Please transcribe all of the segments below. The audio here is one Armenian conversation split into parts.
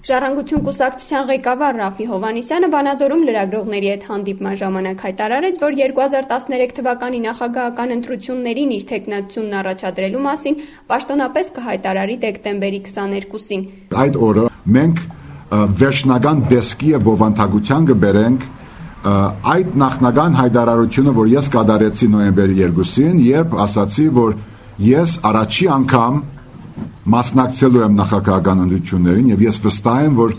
Ժառանգություն կուսակցության ղեկավար Ռաֆի Հովհաննիսյանը Վանաձորում լրագրողների հետ հանդիպման ժամանակ հայտարարեց, որ 2013 թվականի նախագահական ընտրություններին իր թեկնածությունն առաջադրելու մասին պաշտոնապես կհայտարարի դեկտեմբերի 22-ին։ Այդ օրը մենք վերջնական դեսքի եւ բովանդակության կբերենք այդ նախնական հայտարարությունը, որ ես կատարեցի նոյեմբերի 2-ին, երբ ասացի, որ ես առաջի անգամ մասնակցելու եմ նախագահական ընտրություններին եւ ես վստահ եմ, որ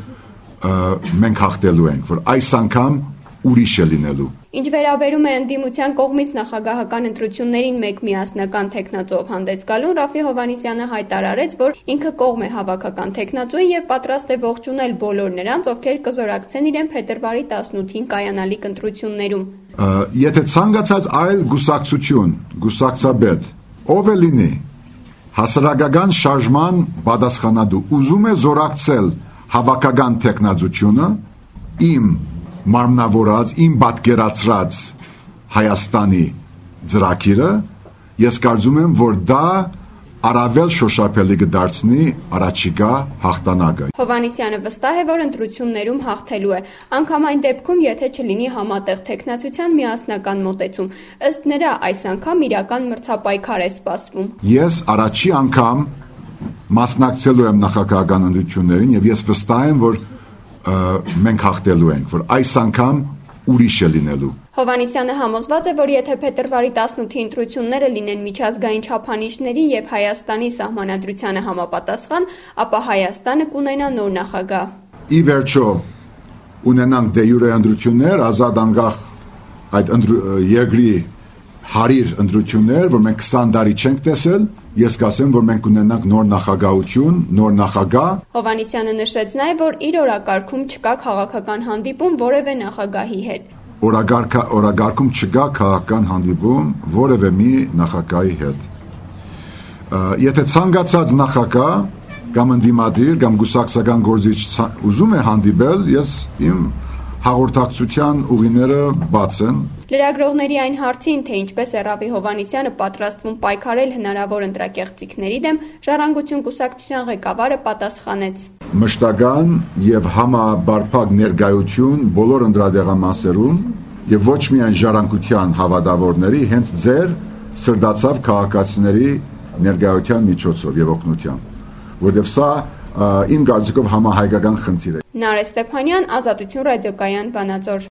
մենք հաղթելու ենք, որ այս անգամ ուրիշ է լինելու։ Ինչ վերաբերում է ընդդիմության կողմից նախագահական ընտրություններին մեկ միասնական թեկնածով հանդես գալուն, Ռաֆի Հովհաննիսյանը հայտարարեց, որ ինքը կողմ է հավաքական թեկնածուի եւ պատրաստ է ողջունել բոլոր նրանց, ովքեր կզորակցեն իրեն փետրվարի 18-ին կայանալիք ընտրություններում։ Եթե ցանկացած այլ գուսակցություն, գուսակցաբեդ, ով է լինի, հասարակական շարժման պատասխանատու ուզում է զորակցել հավաքական տեխնազությունը իմ մարմնավորած, իմ պատկերացրած Հայաստանի ծրագիրը, ես կարծում եմ, որ դա առավել շոշափելի կդարձնի առաջիկա հաղթանակը։ Հովհաննիսյանը վստահ է, որ ընտրություններում հաղթելու է, անգամ այն դեպքում, եթե չլինի համատեղ տեխնացության միասնական մոտեցում։ Ըստ նրա, այս անգամ իրական մրցապայքար է սպասվում։ Ես առաջի անգամ մասնակցելու եմ նախագահական ընտրություններին եւ ես վստահ եմ, որ մենք հաղթելու ենք, որ այս անգամ ուրիշ է լինելու։ Հովհաննիսյանը համոզված է, որ եթե փետրվարի 18-ի ընտրությունները լինեն միջազգային չափանիշների եւ Հայաստանի սահմանադրությանը համապատասխան, ապա Հայաստանը կունենա նոր նախագահ։ Ի վերջո ունենանք դե յուրե ընտրություններ, ազատ անկախ այդ երկրի հարիր ընտրություններ, որ մենք 20 տարի չենք տեսել, ես կասեմ, որ մենք ունենանք նոր նախագահություն, նոր նախագահ։ Հովհաննիսյանը նշեց նաև, որ իր օրակարգում չկա քաղաքական հանդիպում որևէ նախագահի հետ։ Օրագարկում չկա քաղաքական հանդիպում որևէ մի նախագահի հետ։ Եթե ցանկացած նախագահ կամ ընդդիմադիր կամ գուսակցական գործիչ ուզում է հանդիպել, ես իմ հաղորդակցության ուղիները բաց են։ Լրագրողների այն հարցին, թե ինչպես է Ռաֆի Հովհաննիսյանը պատրաստվում պայքարել հնարավոր ընտրակեղծիքների դեմ, Ժառանգություն կուսակցության ղեկավարը պատասխանեց. Մշտական եւ համաբարփակ ներկայություն բոլոր ընտրադեղամասերում եւ ոչ միայն Ժառանգության հավատավորների, հենց ձեր սրտացավ քաղաքացիների ներկայության միջոցով եւ օգնությամբ, որովհետեւ սա իմ կարծիքով համահայկական խնդիր է։ Նարէ Ստեփանյան, Ազատություն ռադիոկայան, Վանաձոր։